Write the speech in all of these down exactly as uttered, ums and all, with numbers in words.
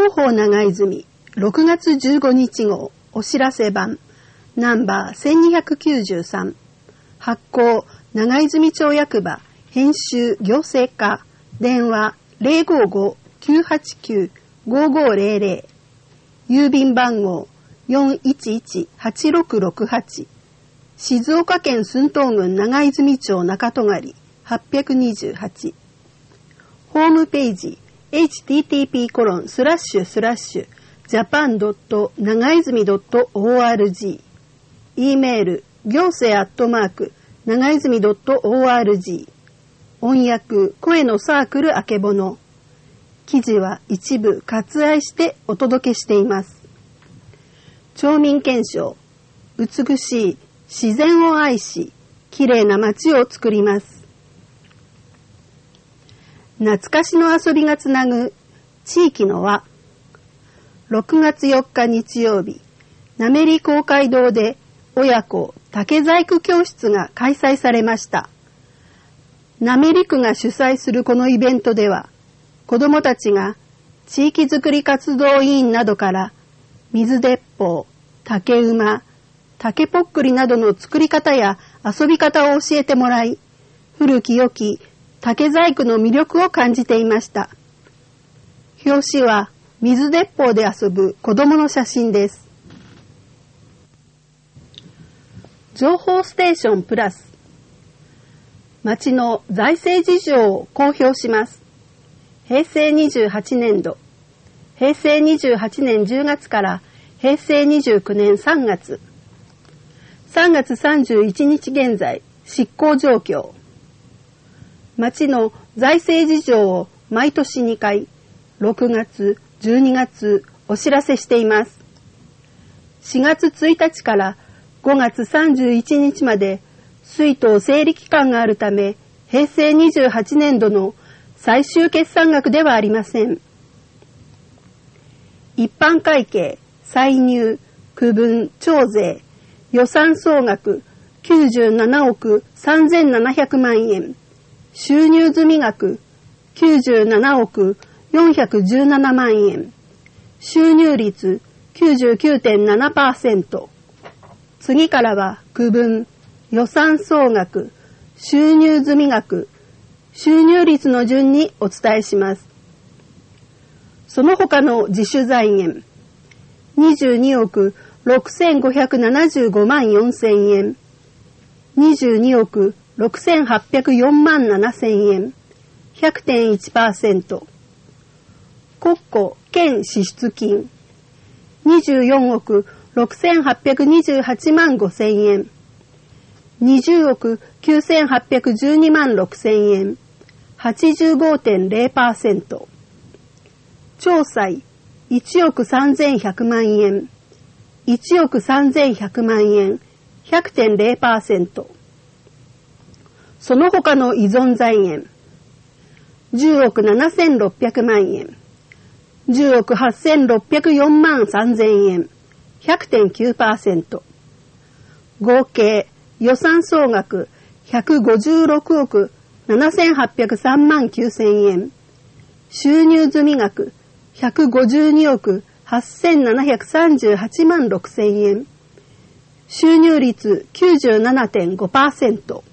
広報長泉ろくがつじゅうごにち号お知らせ版ナンバーせんにひゃくきゅうじゅうさん発行長泉町役場編集行政課電話 ゼロごーごーきゅうはちきゅうごーごーゼロゼロ 郵便番号 よんいちいちはちろくろくはち 静岡県駿東郡長泉町中戸狩はっぴゃくにじゅうはちホームページ エイチティーティーピーコロンスラッシュスラッシュジャパンドット長泉ドットオーアールジー E メール行政アットマーク長泉ドットオーアールジー 音訳声のサークルあけぼの記事は一部割愛してお届けしています。町民憲章美しい自然を愛しきれいな街を作ります。懐かしの遊びがつなぐ地域の輪ろくがつよっか日曜日なめり公会堂で親子竹細工教室が開催されました。なめり区が主催するこのイベントでは子どもたちが地域づくり活動委員などから水鉄砲、竹馬、竹ぽっくりなどの作り方や遊び方を教えてもらい古き良き竹細工の魅力を感じていました。表紙は水鉄砲で遊ぶ子供の写真です。情報ステーションプラス町の財政事情を公表します。へいせいにじゅうはちねんどへいせいにじゅうはちねんじゅうがつからへいせいにじゅうきゅうねんさんがつさんがつさんじゅういちにち現在執行状況町の財政事情を毎年にかいろくがつ、じゅうにがつお知らせしています。しがつついたちからごがつさんじゅういちにちまで出納整理期間があるためへいせいにじゅうはちねんどの最終決算額ではありません。一般会計、歳入、区分、徴税、予算総額きゅうじゅうななおくさんぜんななひゃくまんえん収入済額きゅうじゅうななおくよんひゃくじゅうななまんえん収入率 きゅうじゅうきゅうてんななパーセント 次からは区分予算総額収入済額収入率の順にお伝えします。その他の自主財源にじゅうにおくろくせんごひゃくななじゅうごまんよんせんえんにじゅうにおくろくせんはっぴゃくよんまんななせんえん ひゃくてんいちパーセント 国庫県支出金にじゅうよんおくろくせんはっぴゃくにじゅうはちまんごせんえんにじゅうおくきゅうせんはっぴゃくじゅうにまんろくせんえん はちじゅうごてんゼロパーセント 調歳いちおくさんぜんひゃくまんえんいちおくさんぜんひゃくまんえん ひゃくてんゼロパーセントその他の依存財源じゅうおくななせんろっぴゃくまんえんじゅうおくはっせんろっぴゃくよんまんさんぜんえん ひゃくてんきゅうパーセント 合計予算総額ひゃくごじゅうろくおくななせんはっぴゃくさんまんきゅうせんえん収入済額ひゃくごじゅうにおくはっせんななひゃくさんじゅうはちまんろくせんえん収入率 きゅうじゅうななてんごパーセント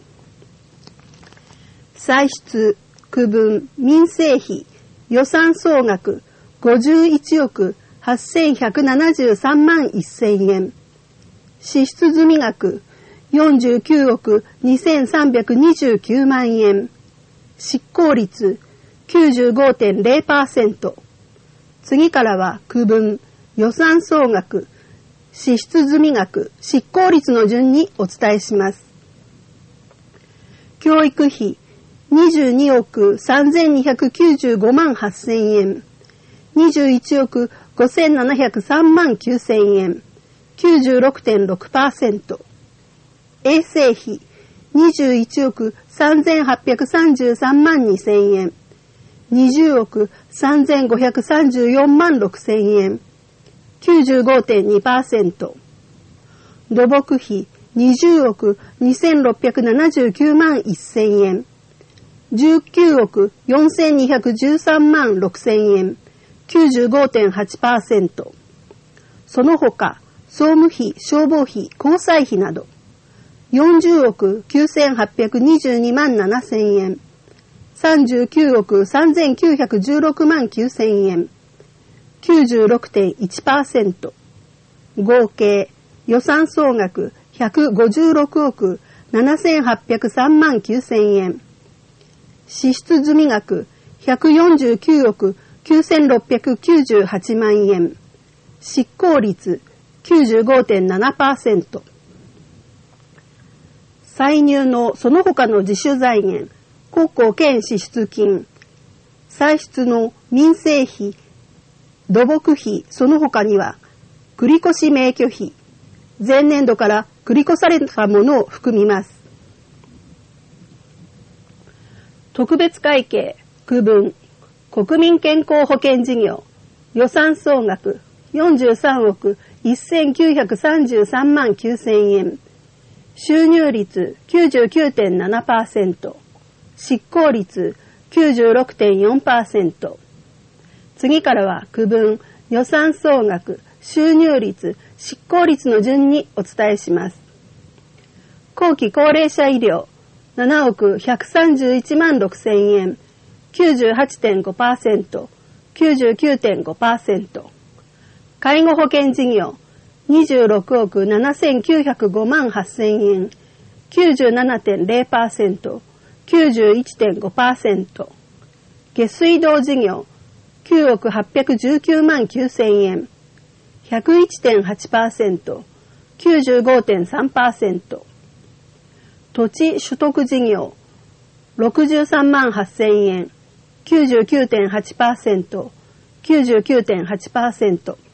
歳出、区分、民生費、予算総額ごじゅういちおくはっせんひゃくななじゅうさんまんせんえん支出済額よんじゅうきゅうおくにせんさんびゃくにじゅうきゅうまんえん執行率 きゅうじゅうごてんゼロパーセント 次からは区分、予算総額、支出済額、執行率の順にお伝えします。教育費にじゅうにおくさんぜんにひゃくきゅうじゅうごまんはっせんえんにじゅういちおくごせんななひゃくさんまんきゅうせんえん きゅうじゅうろくてんろくパーセント 衛生費にじゅういちおくさんぜんはっぴゃくさんじゅうさんまんにせんえんにじゅうおくさんぜんごひゃくさんじゅうよんまんろくせんえん きゅうじゅうごてんにパーセント 土木費にじゅうおくにせんろっぴゃくななじゅうきゅうまんせんえんじゅうきゅうおくよんせんにひゃくじゅうさんまんろくせんえんきゅうじゅうごてんはちパーセント。その他、総務費、消防費、交際費など、よんじゅうおくきゅうせんはっぴゃくにじゅうにまんななせんえん、さんじゅうきゅうおくさんぜんきゅうひゃくじゅうろくまんきゅうせんえん、きゅうじゅうろくてんいちパーセント。合計予算総額ひゃくごじゅうろくおくななせんはっぴゃくさんまんきゅうせんえん。支出済額ひゃくよんじゅうきゅうおくきゅうせんろっぴゃくきゅうじゅうはちまんえん。執行率 きゅうじゅうごてんななパーセント。歳入のその他の自主財源、国庫兼支出金、歳出の民生費、土木費、その他には、繰越免許費、前年度から繰り越されたものを含みます。特別会計、区分、国民健康保険事業、予算総額よんじゅうさんおくせんきゅうひゃくさんじゅうさんまんきゅうせんえん、収入率 きゅうじゅうきゅうてんななパーセント、執行率 きゅうじゅうろくてんよんパーセント。次からは区分、予算総額、収入率、執行率の順にお伝えします。後期高齢者医療ななおくひゃくさんじゅういちまんろくせんえん、きゅうじゅうはちてんごパーセント、きゅうじゅうきゅうてんごパーセント。介護保険事業にじゅうろくおくななせんきゅうひゃくごまんはっせんえん、きゅうじゅうななてんれいパーセント、きゅうじゅういちてんごパーセント。下水道事業きゅうおくはっぴゃくじゅうきゅうまんきゅうせんえん、ひゃくいちてんはちパーセント、きゅうじゅうごてんさんパーセント。土地取得事業ろくじゅうさんまんはっせんえん、きゅうじゅうきゅうてんはちパーセント、きゅうじゅうきゅうてんはちパーセント。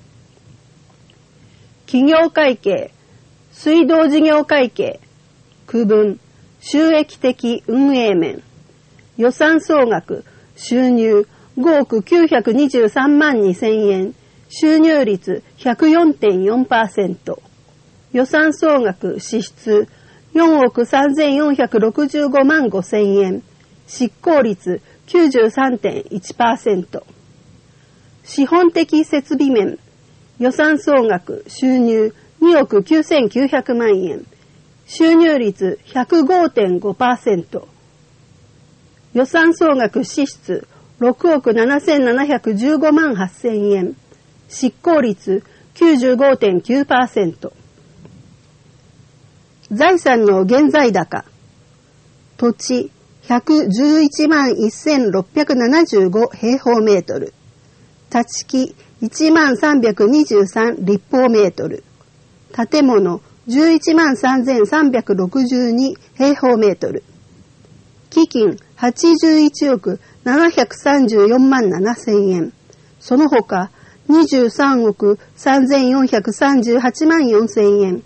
企業会計、水道事業会計、区分、収益的運営面、予算総額、収入ごおくきゅうひゃくにじゅうさんまんにせんえん、収入率 ひゃくよんてんよんパーセント、予算総額支出よんおくさんぜんよんひゃくろくじゅうごまんごせんえん、執行率 きゅうじゅうさんてんいちパーセント。資本的設備面、予算総額収入におくきゅうせんきゅうひゃくまんえん、収入率 ひゃくごてんごパーセント、予算総額支出ろくおくななせんななひゃくじゅうごまんはっせんえん、執行率 きゅうじゅうごてんきゅうパーセント。財産の現在高、土地ひゃくじゅういちまんせんろっぴゃくななじゅうご平方メートル、立木いちまんさんびゃくにじゅうさん立方メートル、建物じゅういちまんさんぜんさんびゃくろくじゅうに平方メートル、基金はちじゅういちおくななひゃくさんじゅうよんまんななせんえん、その他にじゅうさんおくさんぜんよんひゃくさんじゅうはちまんよんせんえん。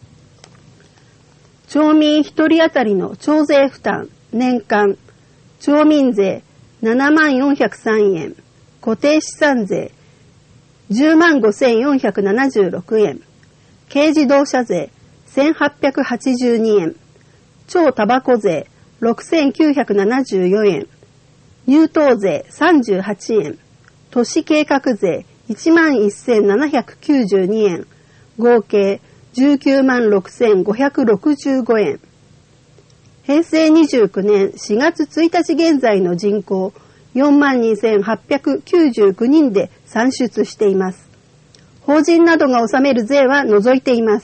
町民ひとり当たりの徴税負担、年間、町民税ななまんよんひゃくさんえん、固定資産税じゅうまんごせんよんひゃくななじゅうろくえん、軽自動車税せんはっぴゃくはちじゅうにえん、超タバコ税ろくせんきゅうひゃくななじゅうよえん、入湯税さんじゅうはちえん、都市計画税いちまんせんななひゃくきゅうじゅうにえん、合計じゅうきゅうまんろくせんごひゃくろくじゅうごえん。へいせいにじゅうきゅうねんしがつついたち現在の人口よんまんにせんはっぴゃくきゅうじゅうきゅうにんで算出しています。法人などが納める税は除いています。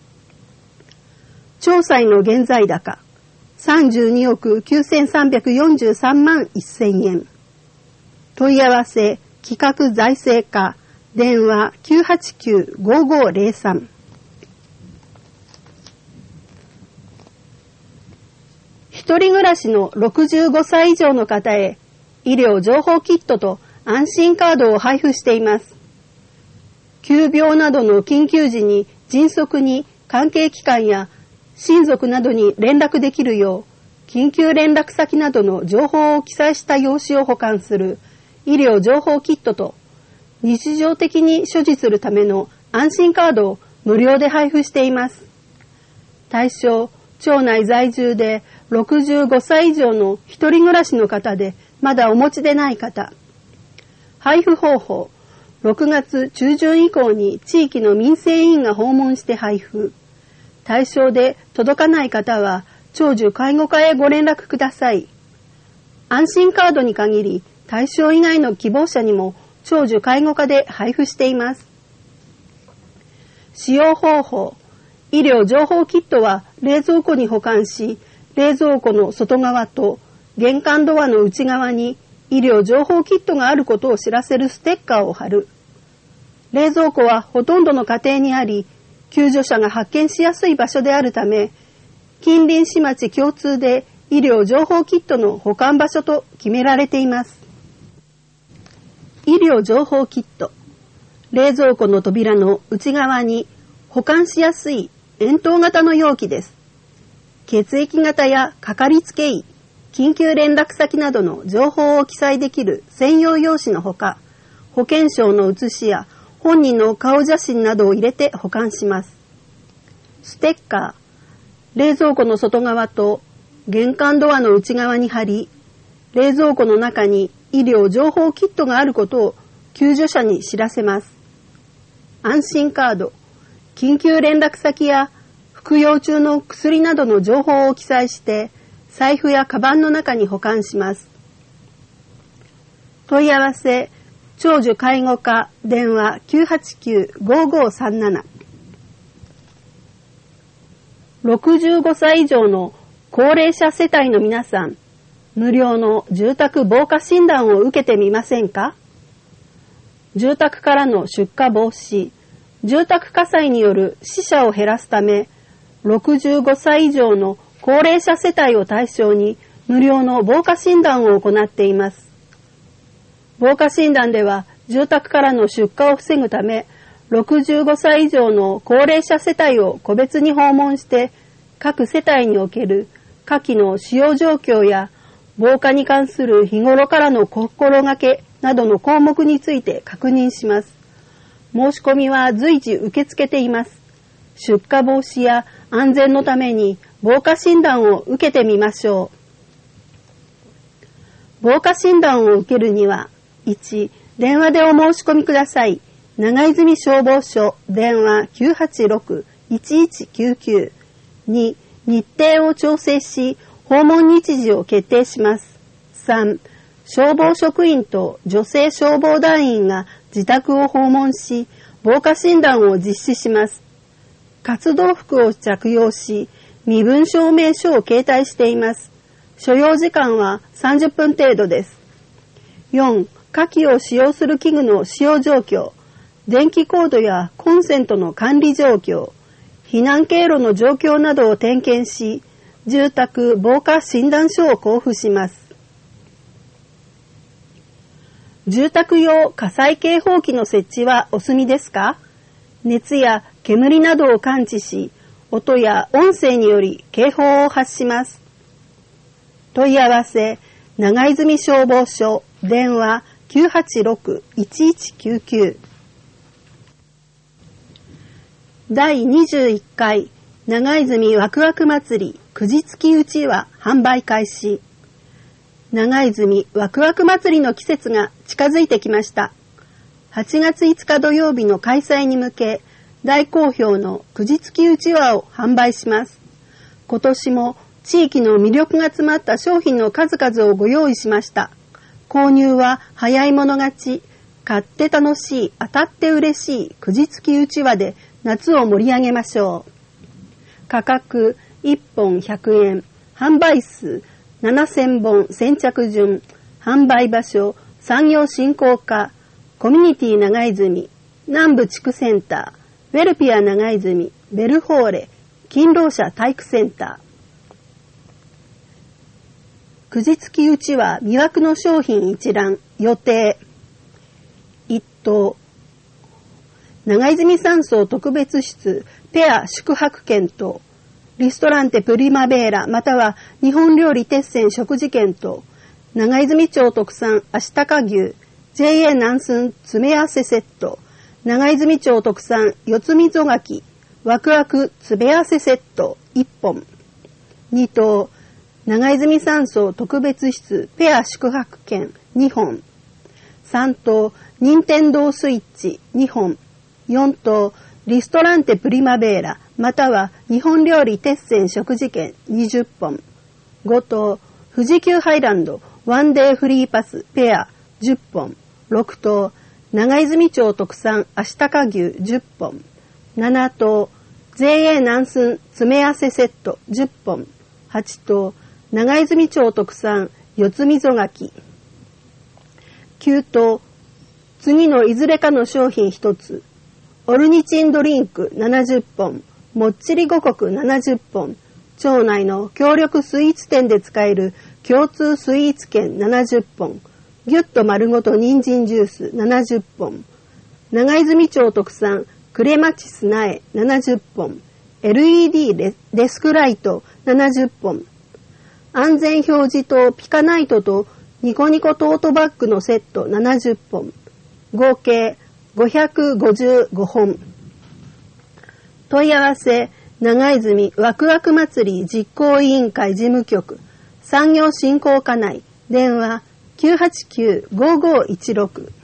調査の現在高さんじゅうにおくきゅうせんさんびゃくよんじゅうさんまんせんえん。問い合わせ企画財政課電話 きゅうはちきゅうごごぜろさん。一人暮らしのろくじゅうごさい以上の方へ医療情報キットと安心カードを配布しています。急病などの緊急時に迅速に関係機関や親族などに連絡できるよう、緊急連絡先などの情報を記載した用紙を保管する医療情報キットと、日常的に所持するための安心カードを無料で配布しています。対象、町内在住でろくじゅうごさい以上の一人暮らしの方でまだお持ちでない方、 配布方法。ろくがつ中旬以降に地域の民生委員が訪問して配布。対象で届かない方は長寿介護課へご連絡ください。安心カードに限り対象以外の希望者にも長寿介護課で配布しています。使用方法。医療情報キットは冷蔵庫に保管し、冷蔵庫の外側と玄関ドアの内側に医療情報キットがあることを知らせるステッカーを貼る。冷蔵庫はほとんどの家庭にあり、救助者が発見しやすい場所であるため、近隣市町共通で医療情報キットの保管場所と決められています。医療情報キット。冷蔵庫の扉の内側に保管しやすい円筒型の容器です。血液型やかかりつけ医、緊急連絡先などの情報を記載できる専用用紙のほか、保険証の写しや本人の顔写真などを入れて保管します。ステッカー。冷蔵庫の外側と玄関ドアの内側に貼り、冷蔵庫の中に医療情報キットがあることを救助者に知らせます。安心カード。緊急連絡先や服用中の薬などの情報を記載して財布やカバンの中に保管します。問い合わせ長寿介護課電話 きゅうはちきゅう ごーごーさんなな。ろくじゅうごさい以上の高齢者世帯の皆さん、無料の住宅防火診断を受けてみませんか？住宅からの出火防止、住宅火災による死者を減らすため、ろくじゅうごさい以上の高齢者世帯を対象に無料の防火診断を行っています。防火診断では住宅からの出火を防ぐため、ろくじゅうごさい以上の高齢者世帯を個別に訪問して、各世帯における火器の使用状況や防火に関する日頃からの心がけなどの項目について確認します。申し込みは随時受け付けています。出火防止や安全のために防火診断を受けてみましょう。防火診断を受けるには、いち、電話でお申し込みください。長泉消防署電話 きゅうはちろく いちいちきゅうきゅう。に、日程を調整し、訪問日時を決定します。さん、消防職員と女性消防団員が自宅を訪問し、防火診断を実施します。活動服を着用し、身分証明書を携帯しています。所要時間はさんじゅっぷん程度です。よん、火器を使用する器具の使用状況、電気コードやコンセントの管理状況、避難経路の状況などを点検し、住宅防火診断書を交付します。住宅用火災警報器の設置はお済みですか？熱や煙などを感知し、音や音声により警報を発します。問い合わせ、長泉消防署電話 きゅうはちろく いちいちきゅうきゅう。だいにじゅういっかい長泉ワクワク祭りくじつきうちわ販売開始。長泉ワクワク祭りの季節が近づいてきました。はちがついつか土曜日の開催に向け、大好評のくじつきうちわを販売します。今年も地域の魅力が詰まった商品の数々をご用意しました。購入は早い者勝ち、買って楽しい、当たって嬉しいくじつきうちわで夏を盛り上げましょう。価格いっぽんひゃくえん、販売数ななせんぼん先着順、販売場所産業振興課、コミュニティ長泉、南部地区センター、ウェルピア長泉、ベルホーレ、勤労者体育センター。くじつきうちわ魅惑の商品一覧予定。一等、長泉山荘特別室ペア宿泊券と、リストランテプリマベーラまたは日本料理鉄線食事券と、長泉町特産足高牛 ジェーエー 南寸詰め合わせセット、長泉町特産四つみぞがきワクワク詰め合わせセットいっぽん。に等、長泉山荘特別室ペア宿泊券にほん。 さんとう任天堂スイッチにほん、よんとうリストランテプリマベーラまたは日本料理鉄線食事券にじゅっぽん、ごとう富士急ハイランドワンデーフリーパスペアじゅっぽん、ろくとう長泉町特産アシタカ牛じゅっぽん、ななとう ジェーエー 南寸詰め合わせセットじゅっぽん、はちとう長泉町特産四つ溝柿、きゅうとう次のいずれかの商品ひとつ、オルニチンドリンクななじゅっぽん、もっちり五穀ななじゅっぽん、町内の協力スイーツ店で使える共通スイーツ券ななじゅっぽん、ギュッと丸ごと人参ジュースななじゅっぽん、長泉町特産クレマチス苗ななじゅっぽん、エルイーディー レ, デスクライトななじゅっぽん、安全表示とピカナイトとニコニコトートバッグのセットななじゅっぽん、合計ごひゃくごじゅうごほん。問い合わせ長泉ワクワク祭り実行委員会事務局産業振興課内電話 きゅうはちきゅう ごごいちろく。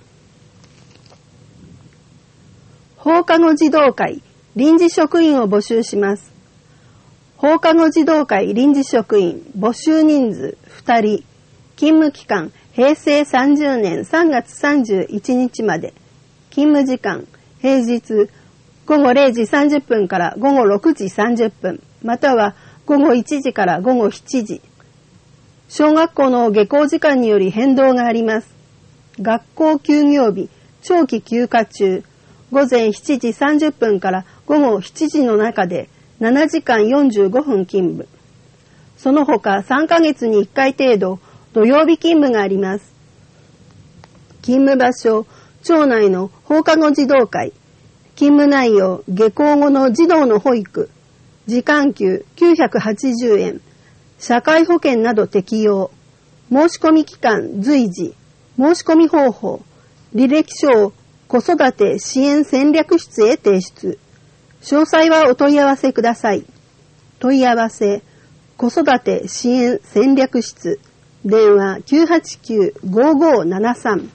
放課後児童会臨時職員を募集します。放課後児童会臨時職員募集人数ふたり、勤務期間へいせいさんじゅうねんさんがつさんじゅういちにちまで、勤務時間平日ごごれいじさんじゅっぷんからごごろくじさんじゅっぷん、またはごごいちじからごごしちじ。小学校の下校時間により変動があります。学校休業日、長期休暇中、ごぜんしちじさんじゅっぷんからごごしちじの中でななじかんよんじゅうごふん勤務。その他さんかげつにいっかい程度土曜日勤務があります。勤務場所、町内の放課後児童会。勤務内容、下校後の児童の保育。時間給きゅうひゃくはちじゅうえん。社会保険など適用。申し込み期間随時。申し込み方法。履歴書を子育て支援戦略室へ提出。詳細はお問い合わせください。問い合わせ、子育て支援戦略室。電話 きゅうはちきゅう ごごななさん。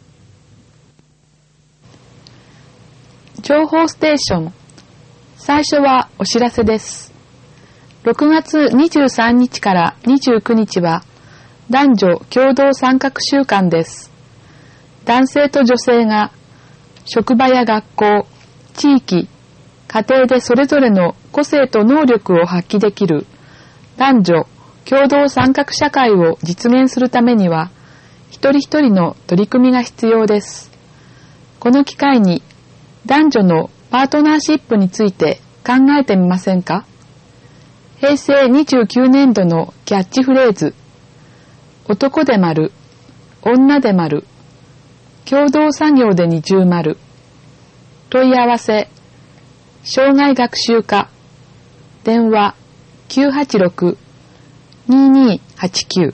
情報ステーション。最初はお知らせです。ろくがつにじゅうさんにちからにじゅうくにちは男女共同参画週間です。男性と女性が職場や学校、地域、家庭でそれぞれの個性と能力を発揮できる男女共同参画社会を実現するためには一人一人の取り組みが必要です。この機会に男女のパートナーシップについて考えてみませんか？へいせいにじゅうきゅうねんどのキャッチフレーズ、男で丸、女で丸、共同作業で二重丸。問い合わせ、障害学習課、電話きゅうはちろく ににはちきゅう。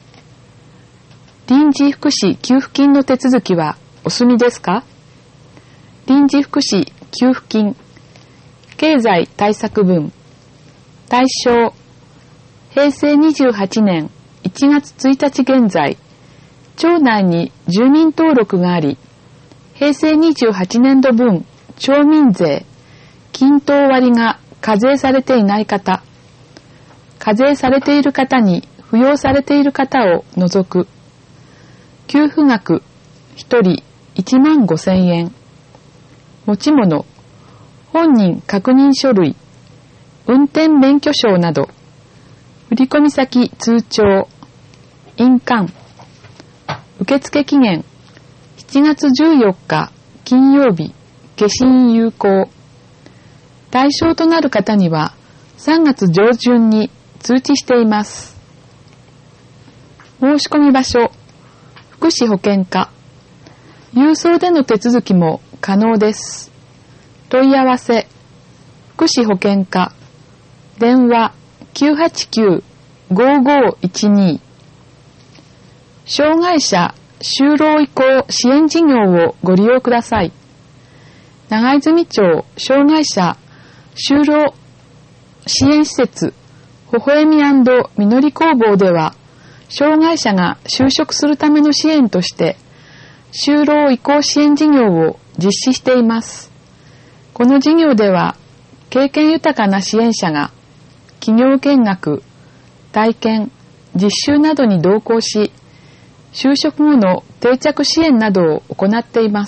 臨時福祉給付金の手続きはお済みですか？臨時福祉給付金、経済対策分、対象、へいせいにじゅうはちねんいちがつついたち現在、町内に住民登録があり、へいせいにじゅうはちねんど分町民税、均等割が課税されていない方、課税されている方に扶養されている方を除く、給付額ひとりいちまんごせんえん、持ち物、本人確認書類、運転免許証など、振込先通帳、印鑑、受付期限しちがつじゅうよっか金曜日、消印有効。対象となる方にはさんがつじょうじゅんに通知しています。申し込み場所、福祉保健課。郵送での手続きも可能です。問い合わせ、福祉保健課。電話きゅうはちきゅう ごごいちに。障害者就労移行支援事業をご利用ください。長泉町障害者就労支援施設ほほえみ&みのり工房では、障害者が就職するための支援として就労移行支援事業を実施しています。この事業では、経験豊かな支援者が企業見学、体験、実習などに同行し、就職後の定着支援などを行っています。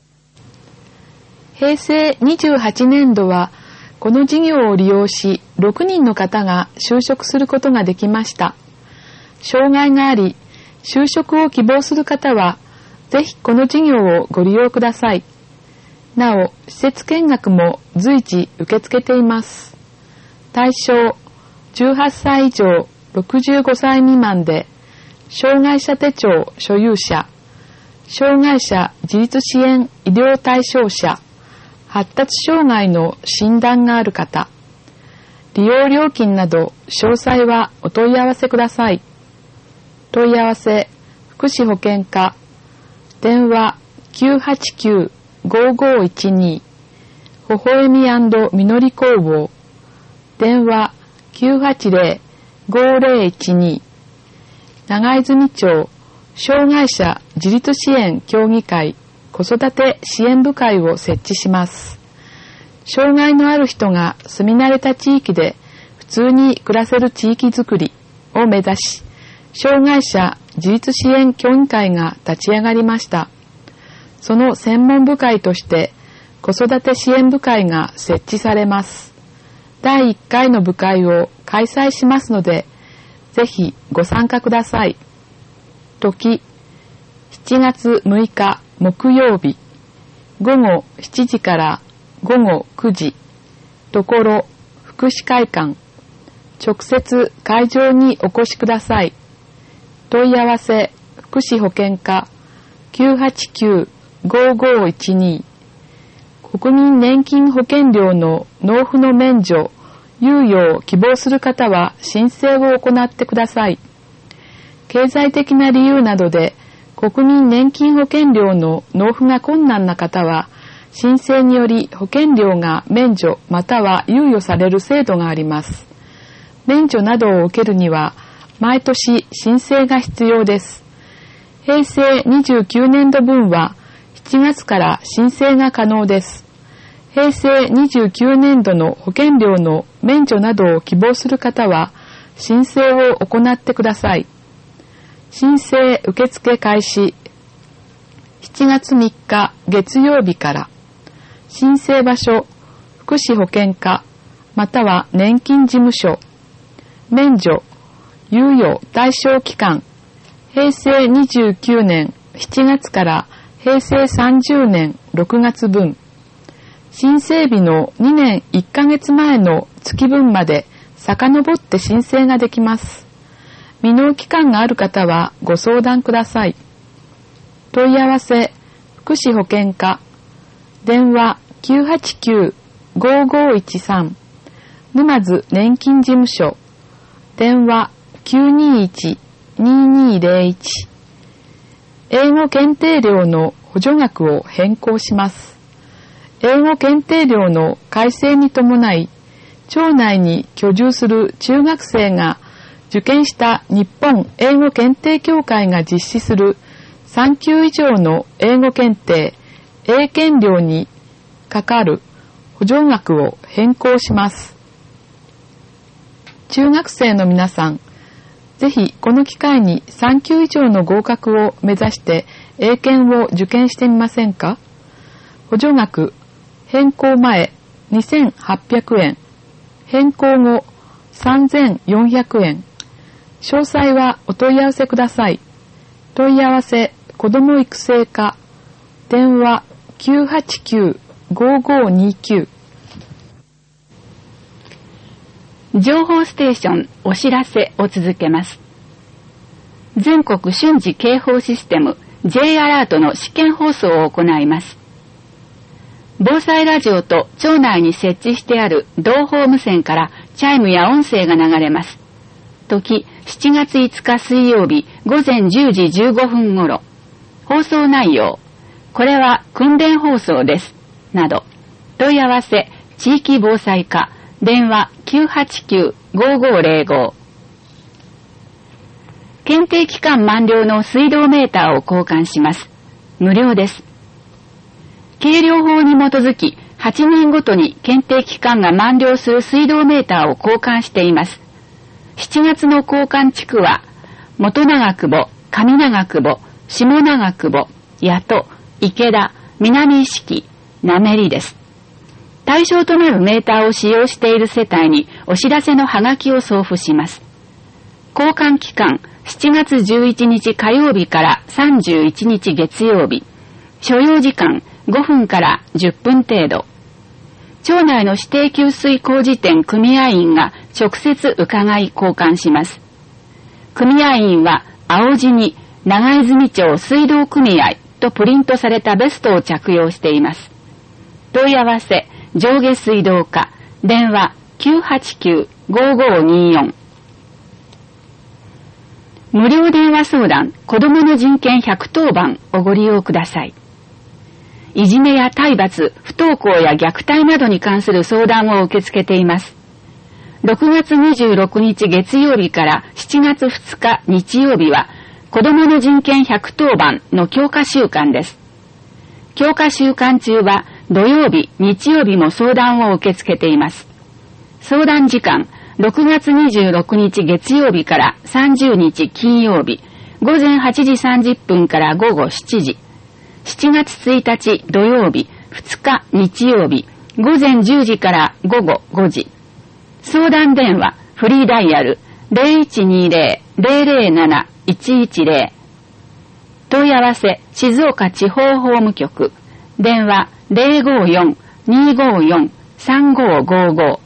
へいせいにじゅうはちねんどは、この事業を利用し、ろくにんの方が就職することができました。障害があり、就職を希望する方は、ぜひこの事業をご利用ください。なお、施設見学も随時受け付けています。対象、じゅうはっさい以上ろくじゅうごさい未満で、障害者手帳所有者、障害者自立支援医療対象者、発達障害の診断がある方、利用料金など詳細はお問い合わせください。問い合わせ、福祉保健課、電話 きゅうはちきゅう ごーごーいちに、ほほえみ&みのり工房、電話 きゅうはちぜろ ごーぜろいちに、長泉町障害者自立支援協議会子育て支援部会を設置します。障害のある人が住み慣れた地域で普通に暮らせる地域づくりを目指し、障害者自立支援協議会が立ち上がりました。その専門部会として子育て支援部会が設置されます。だいいっかいの部会を開催しますので、ぜひご参加ください。時、しちがつむいか木曜日、ごごしちじからごごくじ、ところ福祉会館、直接会場にお越しください。問い合わせ、福祉保健課 きゅうはちきゅう ごーごーいちに、国民年金保険料の納付の免除、猶予を希望する方は申請を行ってください。経済的な理由などで国民年金保険料の納付が困難な方は、申請により保険料が免除または猶予される制度があります。免除などを受けるには、毎年申請が必要です。へいせいにじゅうきゅうねんどぶんはしちがつから申請が可能です。へいせいにじゅうきゅうねんどの保険料の免除などを希望する方は、申請を行ってください。申請受付開始、しちがつみっか月曜日から、申請場所、福祉保健課、または年金事務所、免除、猶予対象期間、へいせいにじゅうきゅうねんしちがつからへいせいさんじゅうねんろくがつぶん、申請日のにねんいっかげつまえの月分まで遡って申請ができます。未納期間がある方はご相談ください。問い合わせ、福祉保健課、電話 きゅうはちきゅう ごーごーいちさん、沼津年金事務所、電話 きゅうにいち ににーぜろいち、英語検定料の補助額を変更します。英語検定料の改正に伴い、町内に居住する中学生が受験した日本英語検定協会が実施するさんきゅう以上の英語検定、英検料にかかる補助額を変更します。中学生の皆さん、ぜひこの機会にさんきゅう以上の合格を目指して英検を受験してみませんか？補助額、変更前にせんはっぴゃくえん、変更後さんぜんよんひゃくえん。詳細はお問い合わせください。問い合わせ、子ども育成課、電話 きゅうはちきゅう ごーごーにきゅう。情報ステーションお知らせを続けます。全国瞬時警報システム J アラートの試験放送を行います。防災ラジオと町内に設置してある同胞無線からチャイムや音声が流れます。時、しちがついつか水曜日ごぜんじゅうじじゅうごふん頃。放送内容、これは訓練放送です。など、問い合わせ、地域防災課、電話 きゅうはちきゅう ごーごーぜろご。検定期間満了の水道メーターを交換します。 無料です。計量法に基づきはちねんごとに検定期間が満了する水道メーターを交換しています。しちがつの交換地区は元長久保、上長久保、下長久保、八戸、池田、南石木、滑りです。対象となるメーターを使用している世帯にお知らせのハガキを送付します。交換期間しちがつじゅういちにち火曜日からさんじゅういちにち月曜日。所要時間ごふんからじゅっぷん程度。町内の指定給水工事店組合員が直接伺い交換します。組合員は青地に長泉町水道組合とプリントされたベストを着用しています。問い合わせ上下水道課電話 きゅうはちきゅう ごーごーにーよん。無料電話相談子どもの人権ひゃくとおばんをご利用ください。いじめや体罰、不登校や虐待などに関する相談を受け付けています。ろくがつにじゅうろくにち月曜日からしちがつふつか日曜日は子どもの人権ひゃくとおばんの強化週間です。強化週間中は土曜日、日曜日も相談を受け付けています。相談時間ろくがつにじゅうろくにち月曜日からさんじゅうにち金曜日、ごぜんはちじさんじゅっぷんからごごしちじ。しちがつついたち土曜日、ふつか日曜日、ごぜんじゅうじからごごごじ。相談電話、フリーダイヤル ゼロいちにゼロ ゼロゼロなないちいちゼロ。問い合わせ、静岡地方法務局。電話 ゼロごよん にーごよん さんごごご。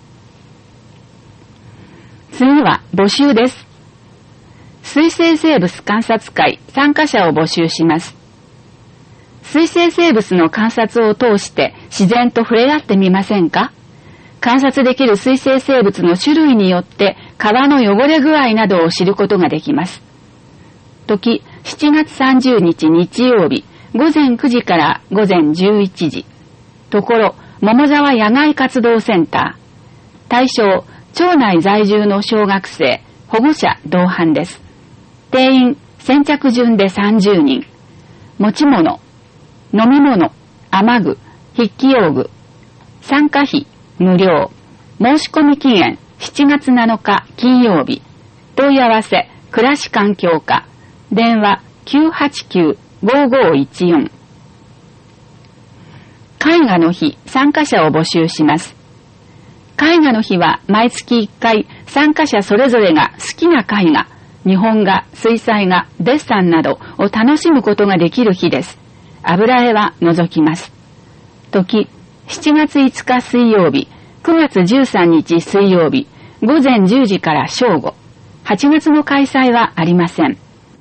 次は募集です。水生生物観察会参加者を募集します。水生生物の観察を通して自然と触れ合ってみませんか？観察できる水生生物の種類によって川の汚れ具合などを知ることができます。時、しちがつさんじゅうにち日曜日、ごぜんくじからごぜんじゅういちじ。ところ、桃沢野外活動センター。対象、町内在住の小学生、保護者同伴です。定員、先着順でさんじゅうにん。持ち物、飲み物、雨具、筆記用具。参加費、無料。申し込み期限、しちがつなのか金曜日。問い合わせ、暮らし環境課。電話 きゅうはちきゅう ごーごーいちよん。絵画の日、参加者を募集します。絵画の日は毎月いっかい参加者それぞれが好きな絵画、日本画、水彩画、デッサンなどを楽しむことができる日です。油絵は除きます。時、しちがついつか水曜日、くがつじゅうさんにち水曜日、ごぜんじゅうじから正午。はちがつの開催はありません。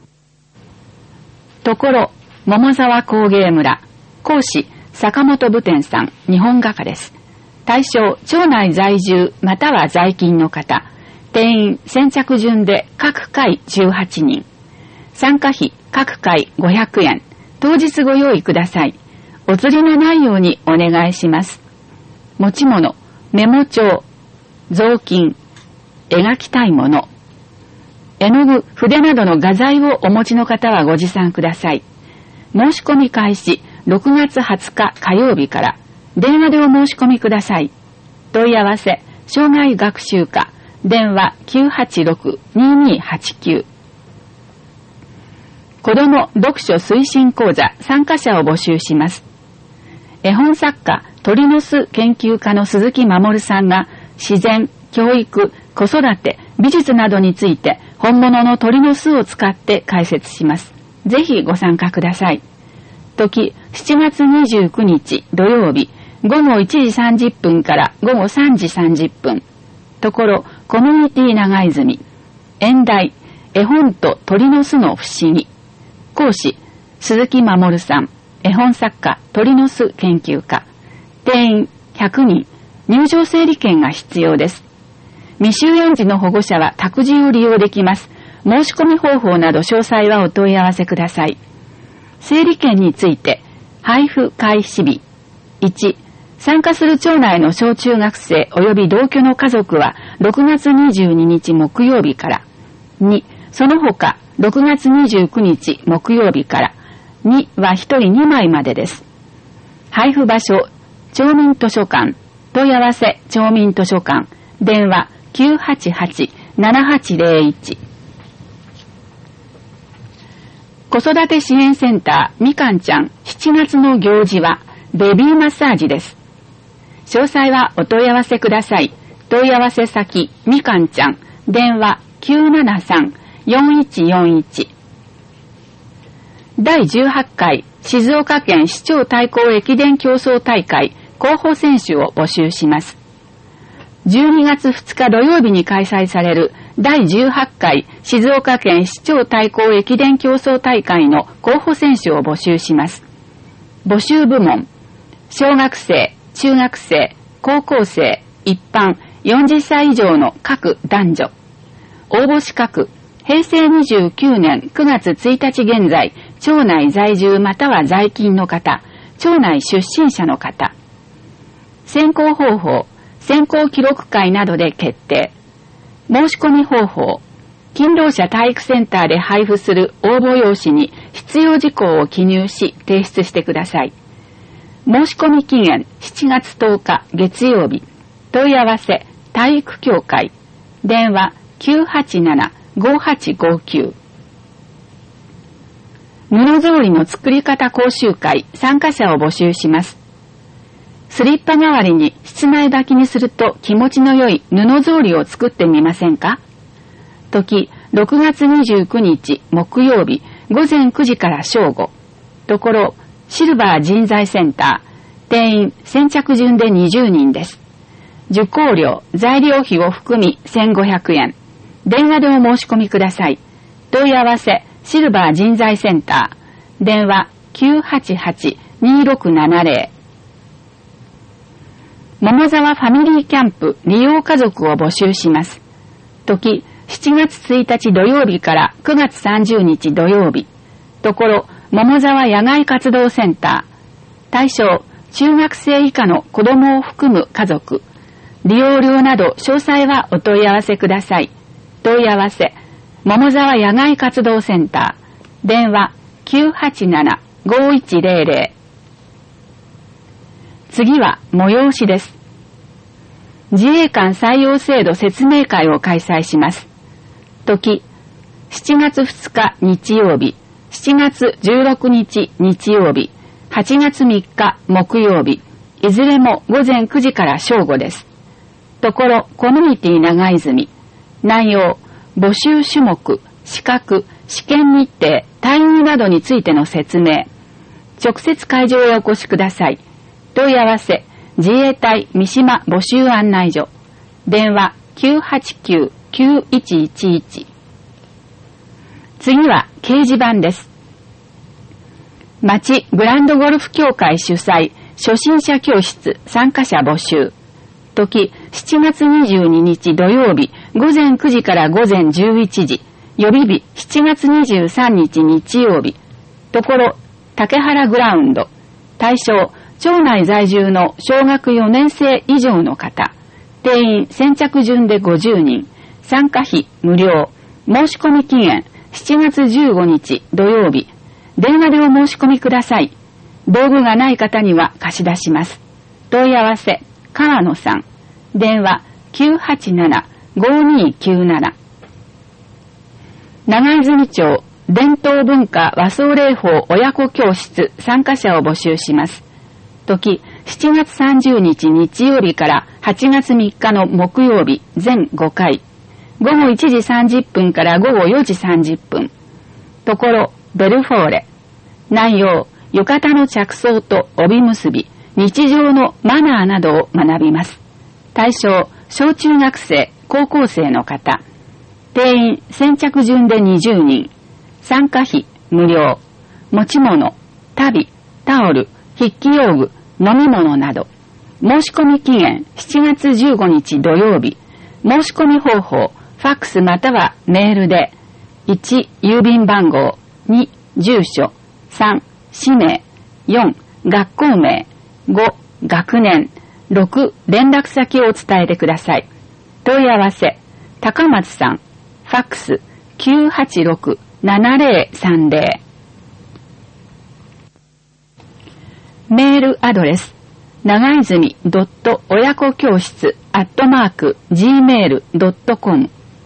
ところ、桃沢工芸村。講師、坂本武天さん、日本画家です。対象、町内在住または在勤の方。定員、先着順で各回じゅうはちにん。参加費、各回ごひゃくえん。当日ご用意ください。お釣りのないようにお願いします。持ち物、メモ帳、雑巾、描きたいもの。絵の具、筆などの画材をお持ちの方はご持参ください。申し込み開始、ろくがつはつか火曜日から。電話でお申し込みください。問い合わせ、障害学習課。電話 きゅうはちろく にーにーはちきゅう。子ども読書推進講座参加者を募集します。絵本作家、鳥の巣研究家の鈴木守さんが自然、教育、子育て、美術などについて本物の鳥の巣を使って解説します。ぜひご参加ください。時、しちがつにじゅうくにち土曜日、ごごいちじさんじゅっぷんからごごさんじさんじゅっぷん。ところ、コミュニティ長泉。演題、絵本と鳥の巣の不思議。講師、鈴木守さん。絵本作家、鳥の巣研究家。定員ひゃくにん。入場整理券が必要です。未就園児の保護者は託児を利用できます。申し込み方法など詳細はお問い合わせください。整理券について、配布開始日。いち、参加する町内の小中学生及び同居の家族はろくがつにじゅうににち木曜日から。に、その他ろくがつにじゅうくにち木曜日から。 にはひとりにまいまでです。配布場所、町民図書館、問い合わせ町民図書館、電話 きゅうはちはち ななはちゼロいち。子育て支援センターみかんちゃんしちがつの行事はベビーマッサージです。詳細はお問い合わせください。問い合わせ先みかんちゃん、電話 きゅうななさん よんいちよんいち。だいじゅうはちかい静岡県市長対抗駅伝競争大会候補選手を募集します。じゅうにがつふつか土曜日に開催されるだいじゅうはちかい静岡県市長対抗駅伝競争大会の候補選手を募集します。募集部門、小学生、中学生、高校生、一般、よんじゅっさい以上の各男女。応募資格、平成にじゅうきゅうねんくがつついたち現在、町内在住または在勤の方、町内出身者の方。選考方法、選考記録会などで決定。申し込み方法、勤労者体育センターで配布する応募用紙に必要事項を記入し提出してください。申し込み期限しちがつとおか月曜日。問い合わせ体育協会。電話 きゅうはちなな ごはちごきゅう。布草履の作り方講習会参加者を募集します。スリッパ代わりに室内履きにすると気持ちの良い布草履を作ってみませんか？時、ろくがつにじゅうくにち木曜日ごぜんくじから正午。ところ、シルバー人材センター。定員先着順でにじゅうにんです。受講料、材料費を含みせんごひゃくえん。電話でお申し込みください。問い合わせ、シルバー人材センター。電話 きゅうはちはち にろくななゼロ。桃沢ファミリーキャンプ利用家族を募集します。時、しちがつついたち土曜日からくがつさんじゅうにち土曜日。ところ、桃沢野外活動センター。対象、中学生以下の子供を含む家族。利用料など詳細はお問い合わせください。問い合わせ、桃沢野外活動センター。電話 きゅうはちなな ごいちゼロゼロ。次は催しです。自衛官採用制度説明会を開催します。時、しちがつふつか日曜日、しちがつじゅうろくにち日曜日、はちがつみっか木曜日、いずれもごぜんくじから正午です。ところ、コミュニティ長泉。内容、募集種目、資格、試験日程、待遇などについての説明。直接会場へお越しください。問い合わせ、自衛隊三島募集案内所。電話 きゅうはちきゅう きゅういちいちいち。次は掲示板です。町グランドゴルフ協会主催初心者教室参加者募集。時、しちがつにじゅうににち土曜日ごぜんくじからごぜんじゅういちじ。予備日しちがつにじゅうさんにち日曜日。ところ、竹原グラウンド。対象、町内在住の小学よねんせい以上の方。定員先着順でごじゅうにん。参加費無料。申し込み期限しちがつじゅうごにち土曜日。電話でお申し込みください。道具がない方には貸し出します。問い合わせ、川野さん。電話 きゅうはちなな ごにきゅうなな。長泉町伝統文化和装礼法親子教室参加者を募集します。時、しちがつさんじゅうにち日曜日からはちがつみっかの木曜日全ごかい。ごごいちじさんじゅっぷんからごごよじさんじゅっぷん。ところ、ベルフォーレ。内容、浴衣の着想と帯結び、日常のマナーなどを学びます。対象、小中学生、高校生の方。定員、先着順でにじゅうにん。参加費、無料。持ち物、旅、タオル、筆記用具、飲み物など。申し込み期限しちがつじゅうごにち土曜日。申し込み方法、ファックスまたはメールで。いち、郵便番号。に、住所。さん、氏名。よん、学校名。ご、学年。ろく、連絡先を伝えてください。問い合わせ、高松さん。ファックス きゅうはちろく ななゼロさんゼロ。 メールアドレス、長泉親子教室アットマーク ジーメールドットコム。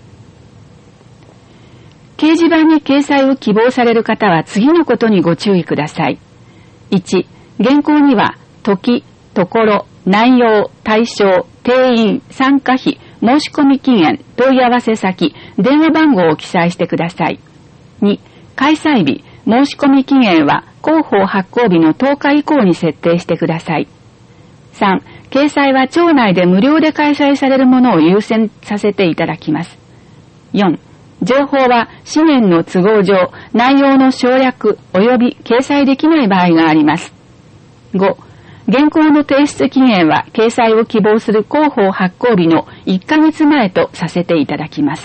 掲示板に掲載を希望される方は次のことにご注意ください。いち、原稿には時、ところ、内容、対象、定員、参加費、申込期限、問い合わせ先、電話番号を記載してください。に、開催日、申込期限は広報発行日のとおか以降に設定してください。さん、掲載は町内で無料で開催されるものを優先させていただきます。よん、情報は紙面の都合上、内容の省略及び掲載できない場合があります。ご、原稿の提出期限は掲載を希望する広報発行日のいっかげつまえとさせていただきます。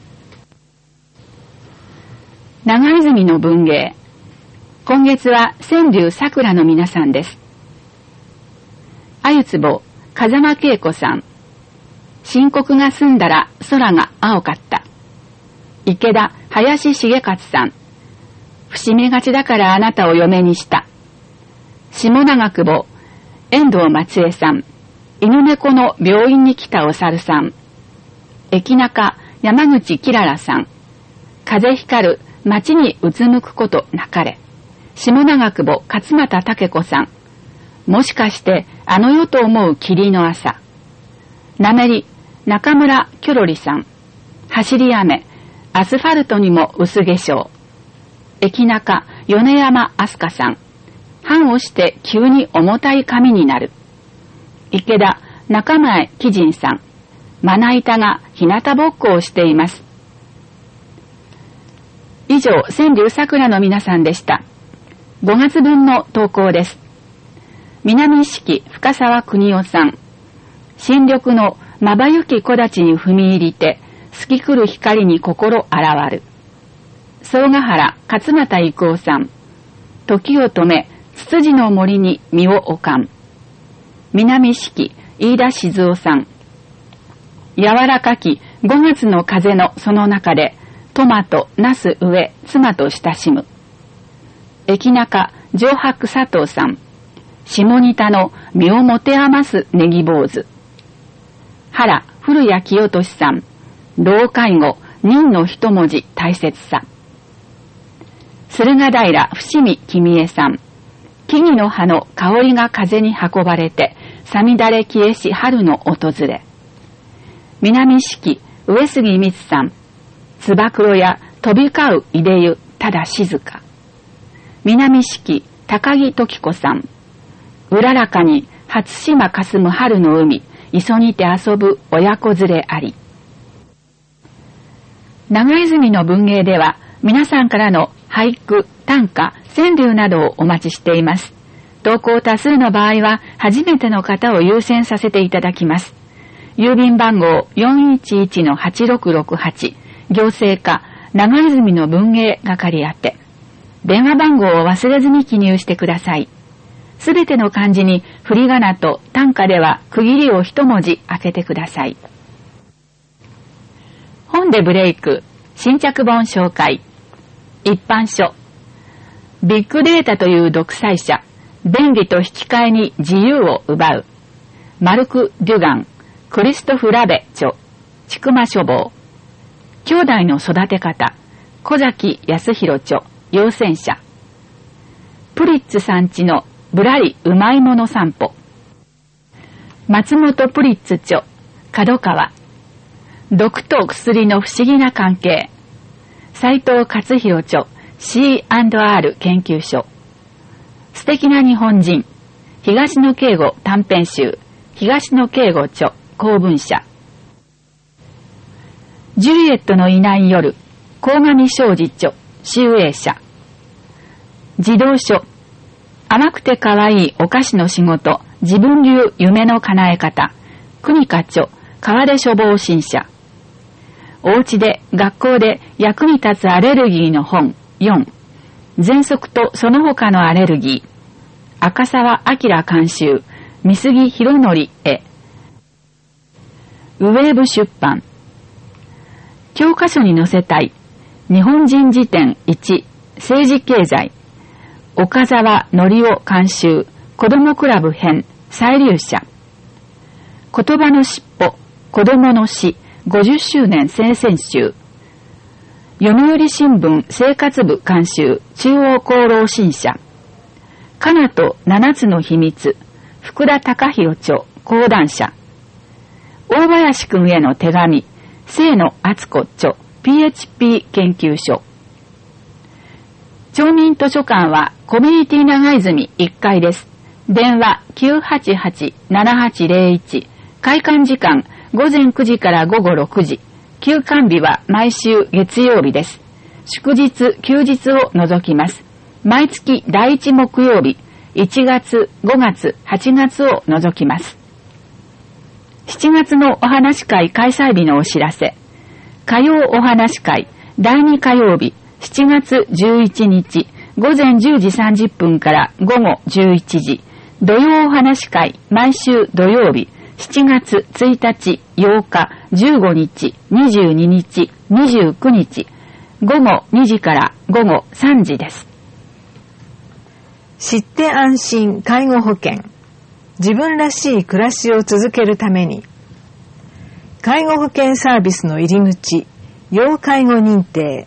長泉の文芸。今月は川柳さくらの皆さんです。あゆつぼ、風間恵子さん。深刻が済んだら空が青かった。池田、林重勝さん。節目がちだからあなたを嫁にした。下長久保、遠藤松江さん。犬猫の病院に来たお猿さん。駅中、山口きららさん。風光る、街にうつむくことなかれ。下長久保、勝俣武子さん。もしかしてあの世と思う霧の朝。なめり、中村きょろりさん。走り雨、アスファルトにも薄化粧。駅中、米山明日香さん。半をして急に重たい紙になる。池田、中前貴人さん。まな板が日向ぼっこをしています。以上、川柳さくらの皆さんでした。ごがつぶんの投稿です。南式深沢邦夫さん。新緑のまばゆき木立に踏み入りて、透き来る光に心洗わる。総ヶ原勝俣郁夫さん。時を止め、ツツジの森に身を置かん。南式飯田静夫さん。柔らかきごがつの風のその中で、トマト、ナス植え、妻と親しむ。駅中上白佐藤さん。下仁田の身を持て余すネギ坊主。原古谷清俊さん。老介護、任の一文字大切さ。駿河平伏見君江さん。木々の葉の香りが風に運ばれて、さみだれ消えし春の訪れ。南式上杉光さん。つば九郎や飛び交ういでゆただ静か。南式高木時子さん。うららかに初島かすむ春の海、磯にて遊ぶ親子連れあり。長泉の文芸では皆さんからの俳句、短歌、川柳などをお待ちしています。投稿多数の場合は初めての方を優先させていただきます。郵便番号 よんいちいちのはちろくろくはち、行政課長泉の文芸係宛て。電話番号を忘れずに記入してください。すべての漢字に振り仮名と短歌では区切りを一文字開けてください。本でブレイク、新着本紹介。一般書。ビッグデータという独裁者、便宜と引き換えに自由を奪う。マルク・デュガン、クリストフ・ラベ著、千曲書房。兄弟の育て方、小崎康弘著、陽泉社。プリッツさんちのぶらりうまいもの散歩。松本プリッツ著、角川。毒と薬の不思議な関係。斉藤勝弘著、シーアンドアール 研究所。素敵な日本人。東野圭吾短編集。東野圭吾著、公文社。ジュリエットのいない夜。鴻上尚史著、集英社。児童書。甘くて可愛いお菓子の仕事。自分流夢の叶え方。国家著、川出処方新社。お家で学校で役に立つアレルギーの本よん。喘息とその他のアレルギー。赤澤明監修。三杉博則絵。ウェーブ出版。教科書に載せたい。日本人辞典いち。政治経済。岡澤則夫監修。 子どもクラブ編再流者、言葉のしっぽ子どもの詩ごじゅっしゅうねん聖戦集、読売新聞生活部監修中央厚労新社、かなと七つの秘密福田隆弘著講談社、大林くんへの手紙清野敦子著 ピーエイチピー 研究所。町民図書館はコミュニティ長泉いっかいです。電話 きゅうはちはち ななはちゼロいち、開館時間ごぜんくじからごごろくじ、休館日は毎週月曜日です。祝日休日を除きます。毎月だいいち木曜日、いちがつごがつはちがつを除きます。しちがつのお話会開催日のお知らせ。火曜お話会だいに火曜日しちがつじゅういちにちごぜんじゅうじさんじゅっぷんからごごじゅういちじ、土曜お話会毎週土曜日しちがつついたち、ようか、じゅうごにち、にじゅうににち、にじゅうくにち、ごごにじからごごさんじです。 知って安心介護保険。自分らしい暮らしを続けるために。介護保険サービスの入り口、要介護認定。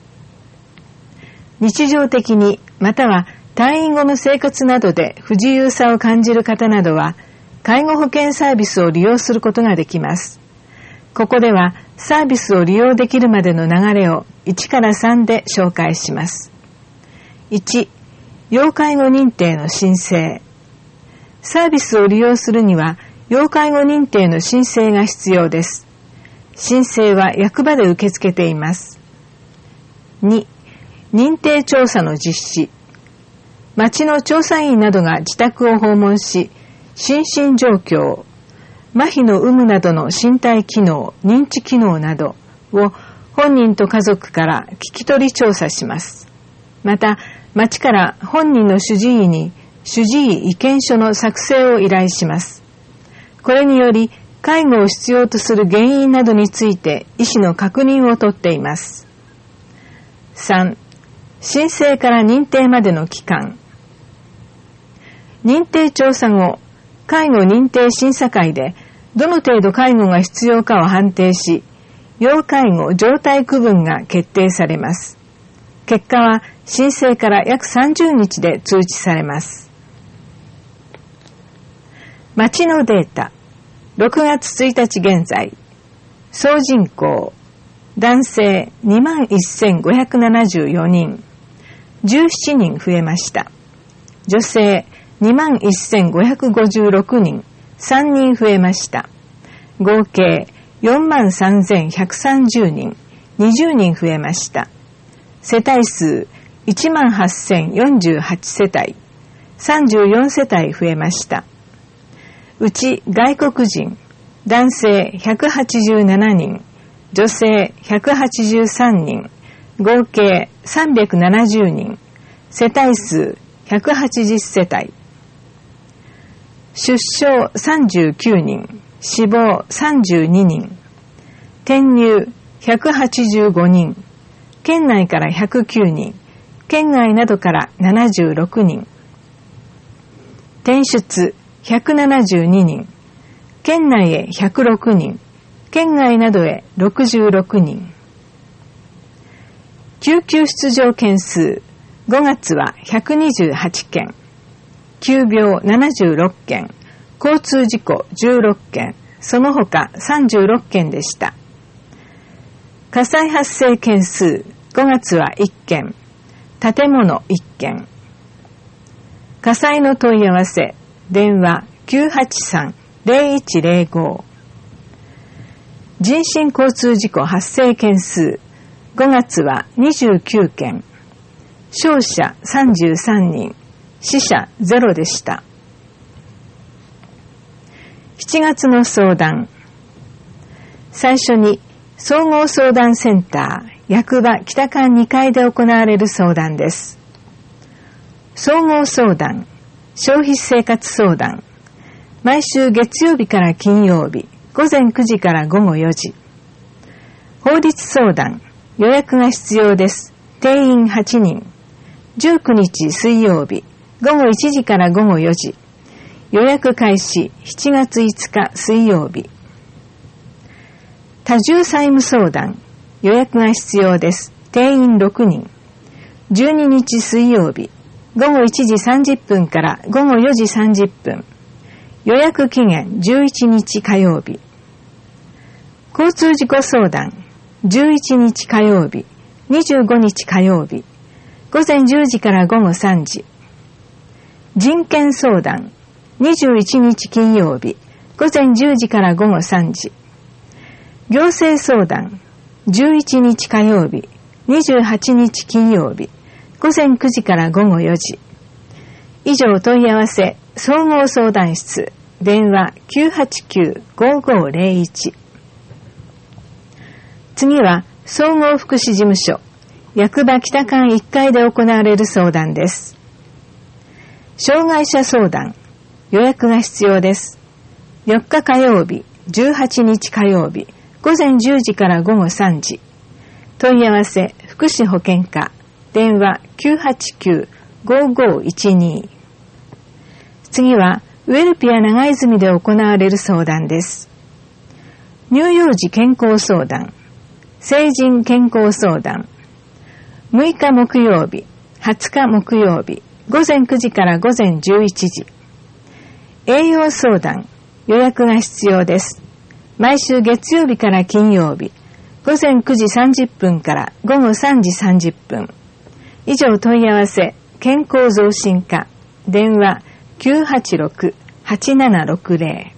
日常的にまたは退院後の生活などで不自由さを感じる方などは、介護保険サービスを利用することができます。ここではサービスを利用できるまでの流れをいちからさんで紹介します。いち、要介護認定の申請。サービスを利用するには要介護認定の申請が必要です。申請は役場で受け付けています。に、認定調査の実施。町の調査員などが自宅を訪問し、心身状況、麻痺の有無などの身体機能、認知機能などを本人と家族から聞き取り調査します。また、町から本人の主治医に主治医意見書の作成を依頼します。これにより、介護を必要とする原因などについて医師の確認をとっています。さん、申請から認定までの期間。認定調査後、介護認定審査会でどの程度介護が必要かを判定し、要介護状態区分が決定されます。結果は申請から約さんじゅうにちで通知されます。町のデータ。ろくがつついたち現在、総人口、男性 にまんせんごひゃくななじゅうよにん、じゅうしちにん増えました。女性にまんせんごひゃくごじゅうろくにん、さんにん増えました。合計よんまんさんぜんひゃくさんじゅうにん、にじゅうにん増えました。世帯数いちまんはっせんよんじゅうはちせたい、さんじゅうよんせたい増えました。うち外国人、男性ひゃくはちじゅうななにん、女性ひゃくはちじゅうさんにん、合計さんびゃくななじゅうにん、世帯数ひゃくはちじゅっせたい。出生さんじゅうきゅうにん、死亡さんじゅうににん、転入ひゃくはちじゅうごにん、県内からひゃくきゅうにん、県外などからななじゅうろくにん、転出ひゃくななじゅうににん、県内へひゃくろくにん、県外などへろくじゅうろくにん。救急出場件数、ごがつはひゃくにじゅうはちけん、急病ななじゅうろっけん、交通事故じゅうろっけん、その他さんじゅうろっけんでした。火災発生件数、ごがつはいっけん、建物いっけん。火災の問い合わせ、電話 きゅうはちさん ゼロいちゼロご。人身交通事故発生件数、ごがつはにじゅうきゅうけん、傷者さんじゅうさんにん、死者ゼロでした。しちがつの相談。最初に総合相談センター役場北館にかいで行われる相談です。総合相談、消費生活相談、毎週月曜日から金曜日ごぜんくじからごごよじ。法律相談、予約が必要です。定員はちにん、じゅうくにち水曜日ごごいちじからごごよじ。予約開始しちがついつか水曜日。多重債務相談。予約が必要です。定員ろくにん。じゅうににち水曜日。ごごいちじさんじゅっぷんからごごよじさんじゅっぷん。予約期限じゅういちにち火曜日。交通事故相談。じゅういちにち火曜日。にじゅうごにち火曜日。午前じゅうじからごごさんじ。人権相談。にじゅういちにち金曜日。午前じゅうじからごごさんじ。行政相談。じゅういちにち火曜日。にじゅうはちにち金曜日。午前くじからごごよじ。以上問い合わせ、総合相談室、電話 きゅうはちきゅうごごゼロいち。次は、総合福祉事務所、役場北館いっかいで行われる相談です。障害者相談、予約が必要です。よっか火曜日、じゅうはちにち火曜日、午前じゅうじからごごさんじ。問い合わせ、福祉保健課、電話 きゅうはちきゅうごごいちに。次は、ウェルピア長泉で行われる相談です。乳幼児健康相談、成人健康相談、むいか木曜日、はつか木曜日、午前くじから午前じゅういちじ。栄養相談、予約が必要です。毎週月曜日から金曜日、午前くじさんじゅっぷんからごごさんじさんじゅっぷん。以上問い合わせ、健康増進課、電話 きゅうはちろくはちななろくゼロ。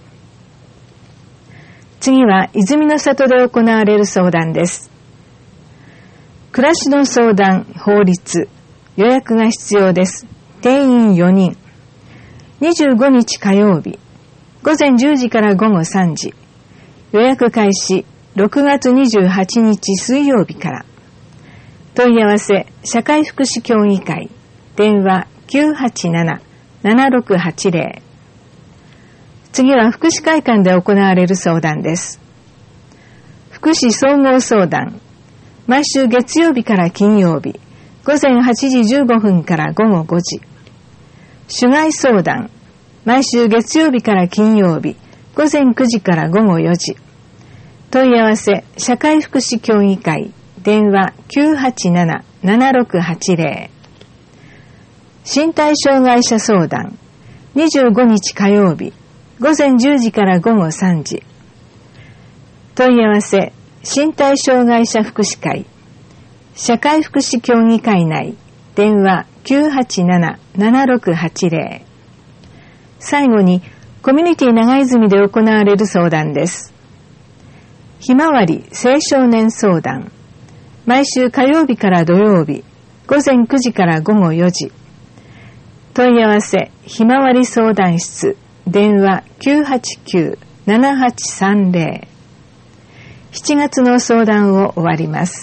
次は泉の里で行われる相談です。暮らしの相談、法律、予約が必要です。定員よにん。にじゅうごにち火曜日、午前じゅうじからごごさんじ。予約開始ろくがつにじゅうはちにち水曜日から。問い合わせ、社会福祉協議会、電話 きゅうはちななななろくはちゼロ。次は福祉会館で行われる相談です。福祉総合相談、毎週月曜日から金曜日、午前はちじじゅうごふんからごごごじ。主害相談、毎週月曜日から金曜日、午前くじからごごよじ。問い合わせ、社会福祉協議会、電話 きゅうはちななななろくはちゼロ。身体障害者相談、にじゅうごにち火曜日、午前じゅうじからごごさんじ。問い合わせ、身体障害者福祉会、社会福祉協議会内、電話 きゅうはちななななろくはちゼロ。最後に、コミュニティ長泉で行われる相談です。ひまわり青少年相談、毎週火曜日から土曜日、午前くじからごごよじ。問い合わせ、ひまわり相談室、電話 きゅうはちきゅうななはちさんゼロ。しちがつの相談を終わります。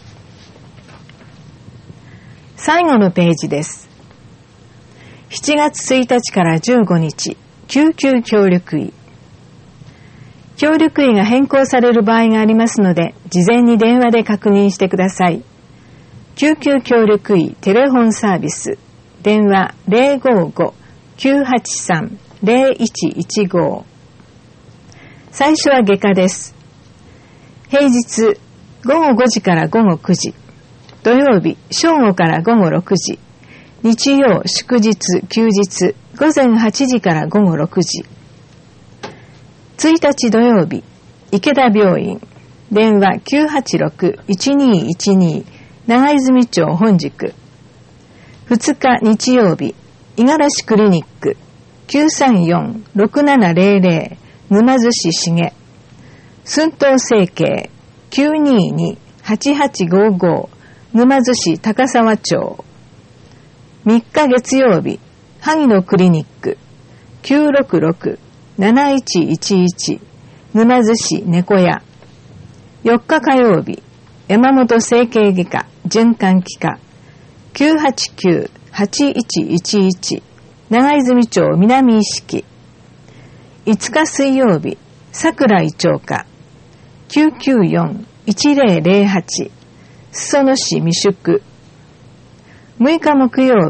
最後のページです。しちがつついたちからじゅうごにち、救急協力医。協力医が変更される場合がありますので、事前に電話で確認してください。救急協力医テレフォンサービス、電話 ゼロごご きゅうはちさん ゼロいちいちご。最初は外科です。平日ごごごじからごごくじ、土曜日正午からごごろくじ、日曜祝日休日午前はちじからごごろくじ。ついたち土曜日池田病院、電話 きゅうはちろく いちにいちに 長泉町本宿。ふつか日曜日五十嵐クリニック きゅうさんよん ろくななゼロゼロ 沼津市重。寸東整形 きゅうにに はちはちごご 沼津市高沢町。みっか月曜日萩野クリニック きゅうろくろく なないちいちいち 沼津市猫屋。よっか火曜日山本整形外科循環器科 きゅうはちきゅう はちいちいちいち 長泉町南意識。いつか水曜日桜井町科 きゅうきゅうよん いちゼロゼロはち 裾野市未宿。むいか木曜日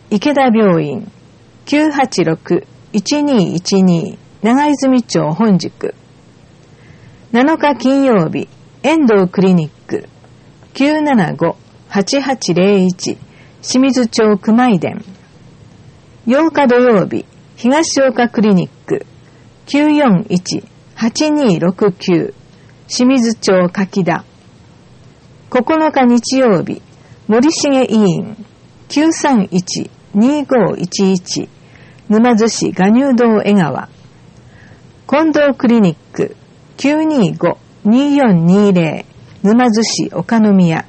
池田病院 きゅうはちろく いちにいちに 長泉町本宿。なのか金曜日、遠藤クリニック きゅうななご はちはちぜろいち 清水町熊井店。ようか土曜日、東岡クリニック きゅうよんいち はちにろくきゅう 清水町柿田。ここのか日曜日、森重医院 きゅうさんいち にごいちいち 沼津市賀入堂江川。近藤クリニック きゅうにご によんにぜろ 沼津市岡宮。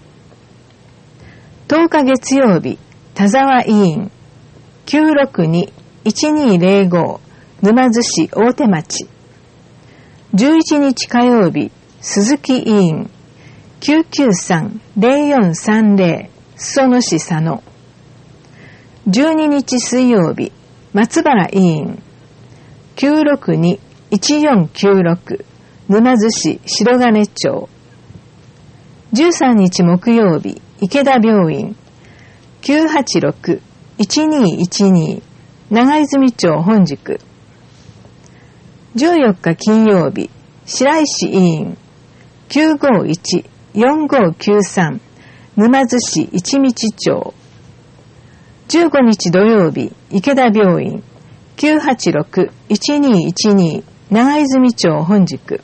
とおか月曜日、田沢医院 きゅうろくに いちにぜろご 沼津市大手町。じゅういちにち火曜日、鈴木医院 きゅうきゅうさん ぜろよんさんぜろ 裾野市佐野。じゅうににち水曜日、松原医院 きゅうろくに いちよんきゅうろく 沼津市白金町。じゅうさんにち木曜日、池田病院 きゅうはちろく いちにいちに 長泉町本宿。じゅうよっか金曜日、白石医院 きゅうごいち よんごきゅうさん 沼津市一道町。じゅうごにち土曜日、池田病院 きゅうはちろく いちにいちに 長泉町本宿。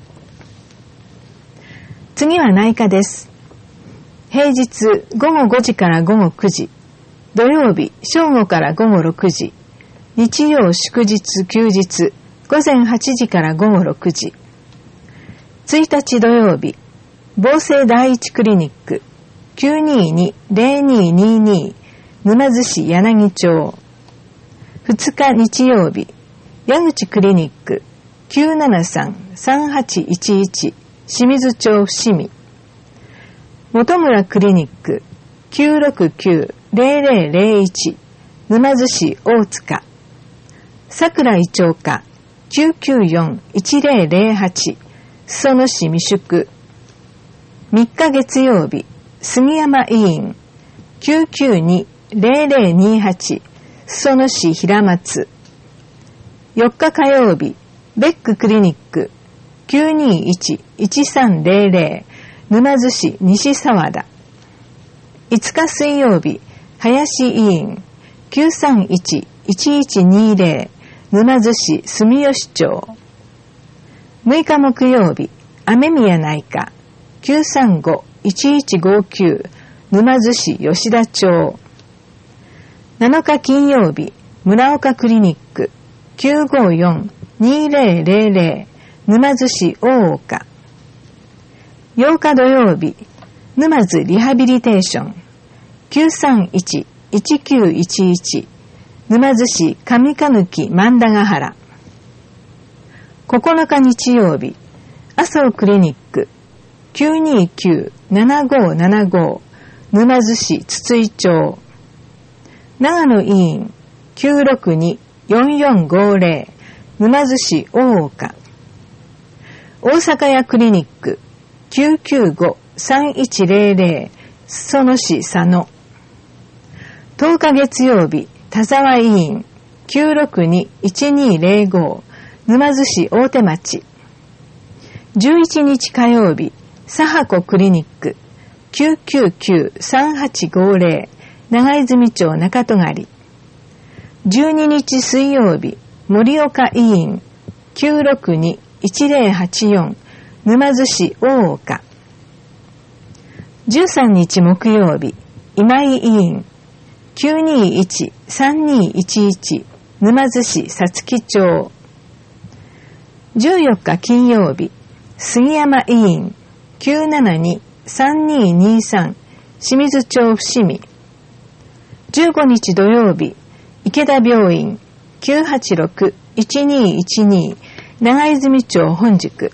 次は内科です。平日ごごごじからごごくじ、土曜日正午からごごろくじ、日曜祝日休日午前はちじからごごろくじ。ついたち土曜日、防政第一クリニック きゅうにに ぜろににに 沼津市柳町。ふつか日曜日、矢口クリニック きゅうななさん さんはちいちいち 清水町伏見。本村クリニック きゅうろくきゅう ぜろぜろぜろいち 沼津市大塚。桜井町科 きゅうきゅうよん いちぜろぜろはち 裾野市未宿。みっか月曜日、杉山医院 きゅうきゅうに ぜろぜろにはち 裾野市平松。よっか火曜日、ベッククリニック きゅうにいち いちさんぜろぜろ 沼津市西沢田。いつか水曜日、林医院 きゅうさんいち いちいちにぜろ 沼津市住吉町。むいか木曜日、雨宮内科 きゅうさんご いちいちごきゅう 沼津市吉田町。なのか金曜日、村岡クリニック きゅうごよん にぜろぜろぜろ 沼津市大岡。ようか土曜日、沼津リハビリテーション きゅうさんいち いちきゅういちいち 沼津市上鹿貫万田ヶ原。ここのか日曜日、麻生クリニック きゅうにきゅう ななごななご 沼津市筒井町。長野医院 きゅうろくに よんよんごぜろ 沼津市大岡。大阪屋クリニック きゅうきゅうご さんいちぜろぜろ 裾野市佐野。とおか月曜日、田沢医院 きゅうろくに いちにぜろご 沼津市大手町。じゅういちにち火曜日、佐波子クリニック きゅうきゅうきゅう さんはちごぜろ 長泉町中戸狩。じゅうににち水曜日、盛岡医院 きゅうろくに いちぜろはちよん 沼津市大岡。じゅうさんにち木曜日、今井医院 きゅうにいち さんにいちいち 沼津市さつき町。じゅうよっか金曜日、杉山医院 きゅうななに さんににさん 清水町伏見。じゅうごにち土曜日、池田病院 きゅうはちろく いちにいちに 長泉町本宿。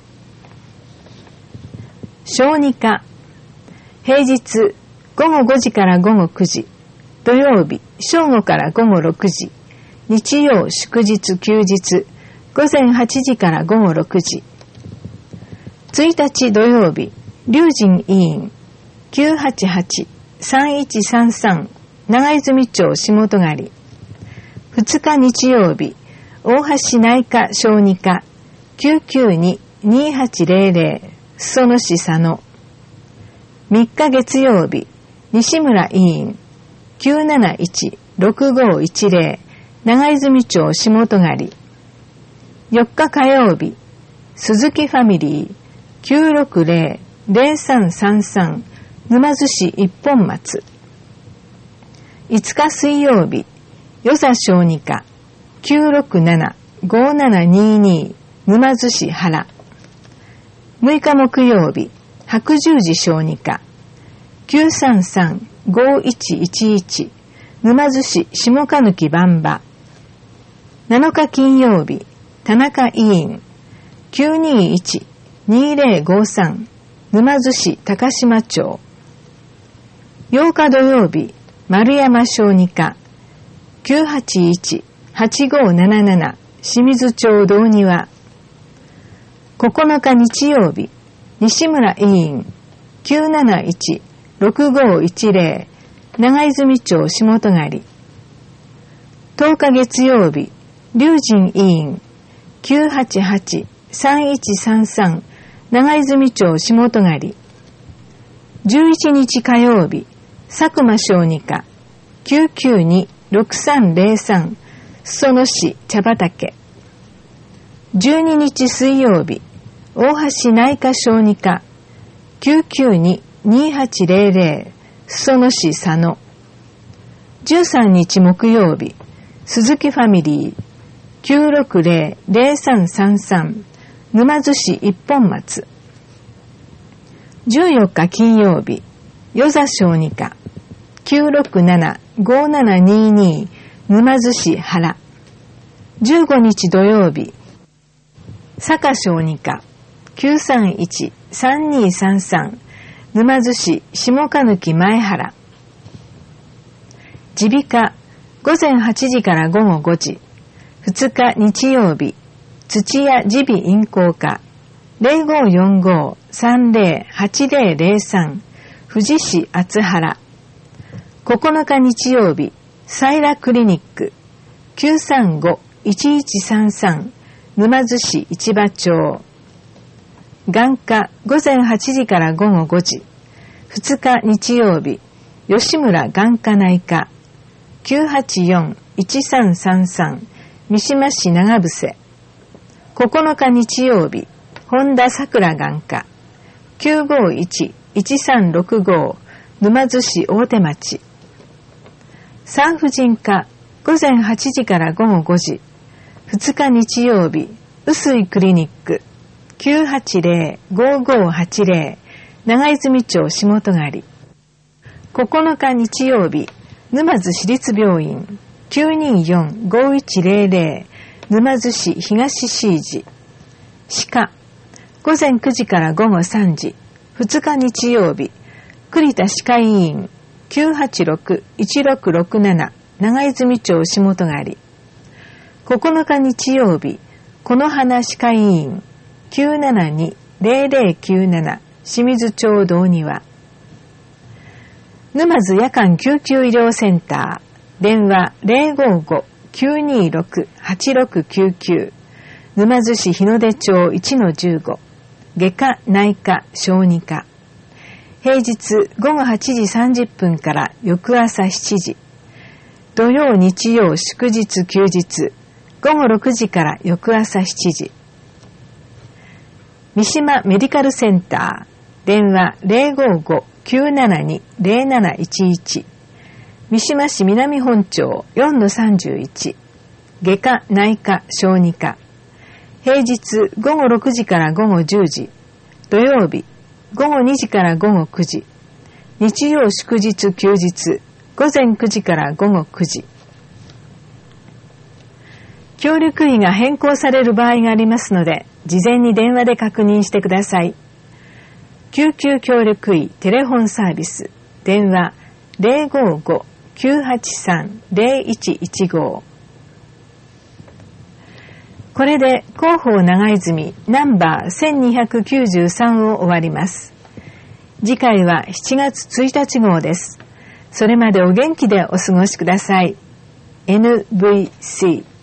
小児科、平日ごごごじからごごくじ、土曜日正午からごごろくじ、日曜祝日休日午前はちじからごごろくじ。ついたち土曜日、龍神医院 きゅうはちはち さんいちさんさん長泉町下戸狩り。ふつか日曜日、大橋内科小児科 きゅうきゅうに にーはちぜろぜろ 裾野市佐野。みっか月曜日、西村医院 きゅうなないち ろくごいちぜろ 長泉町下戸狩り。よっか火曜日、鈴木ファミリー きゅうろくぜろ ぜろさんさんさん 沼津市一本松。いつか水曜日、与座小児科 きゅうろくなな ごななにに 沼津市原。むいか木曜日、白十字小児科 きゅうさんさん ごいちいちいち 沼津市下鹿貫番場。なのか金曜日、田中医院 きゅうにいち にぜろごさん 沼津市高島町。ようか土曜日、丸山小児科 きゅうはちいち はちごななな 清水町道庭。ここのか日曜日、西村医院 きゅうなないち ろくごいちぜろ 長泉町下戸狩り。とおか月曜日、龍神医院 きゅうはちはち さんいちさんさん 長泉町下戸狩り。じゅういちにち火曜日、佐久間小児科 きゅうきゅうに ろくさんぜろさん 裾野市茶畑。じゅうににち水曜日、大橋内科小児科 きゅうきゅうに にーはちぜろぜろ 裾野市佐野。じゅうさんにち木曜日、鈴木ファミリー きゅうろくぜろ ぜろさんさんさん 沼津市一本松。じゅうよっか金曜日、与座小児科 きゅうろくなな ごななにに 沼津市原。じゅうごにち土曜日、坂小児科 きゅうさんいち さんにさんさん 沼津市下鹿貫前原。耳鼻科ごぜんはちじからごごごじ。ふつか日曜日、土屋耳鼻咽喉科 ぜろごよんご さんぜろはちぜろぜろさん 富士市厚原。ここのか日曜日、サイラクリニック きゅうさんご いちいちさんさん 沼津市市場町。眼科ごぜんはちじからごごごじ。ふつか日曜日、吉村眼科内科 きゅうはちよん いちさんさんさん 三島市長伏。ここのか日曜日、本田桜眼科 きゅうごいち いちさんろくご 沼津市大手町。産婦人科ごぜんはちじからごごごじ。ふつか日曜日、臼井クリニック きゅうはちぜろ ごごはちぜろ 長泉町下戸狩。ここのか日曜日、沼津市立病院 きゅうによん ごいちぜろぜろ 沼津市東椎地。歯科ごぜんくじからごごさんじ。ふつか日曜日、栗田歯科医院 きゅうはちろく いちろくろくなな 長泉町下戸狩。ここのか日曜日、この花歯科医院 きゅうななに ぜろぜろきゅうなな 清水町道庭。沼津夜間救急医療センター、電話 ぜろごご きゅうにろく はちろくきゅうきゅう。沼津市日の出町 いちのじゅうご。外科内科小児科。平日ごごはちじさんじゅっぷんから翌朝しちじ。土曜日曜祝日休日ごごろくじから翌朝しちじ。三島メディカルセンター、電話 ぜろごご きゅうななに ぜろなないちいち。三島市南本町 よんのさんじゅういち。外科内科小児科。平日ごごろくじからごごじゅうじ。土曜日ごごにじからごごくじ。日曜祝日休日ごぜんくじからごごくじ。協力医が変更される場合がありますので、事前に電話で確認してください。救急協力医テレフォンサービス、電話 ぜろごご きゅうはちさん ぜろいちいちご。これで広報長泉ナンバーせんにひゃくきゅうじゅうさんを終わります。次回はしちがつついたち号です。 それまでお元気でお過ごしください。エヌブイシー